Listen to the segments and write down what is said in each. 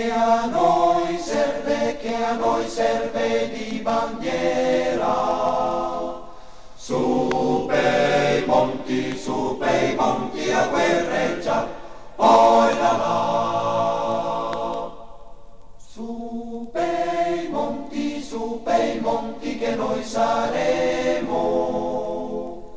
che a noi serve di bandiera. Su bei monti a guerreggiar, poi là là. Su bei monti che noi saremo,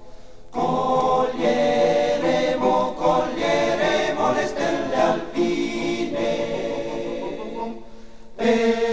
coglieremo le stelle alpine.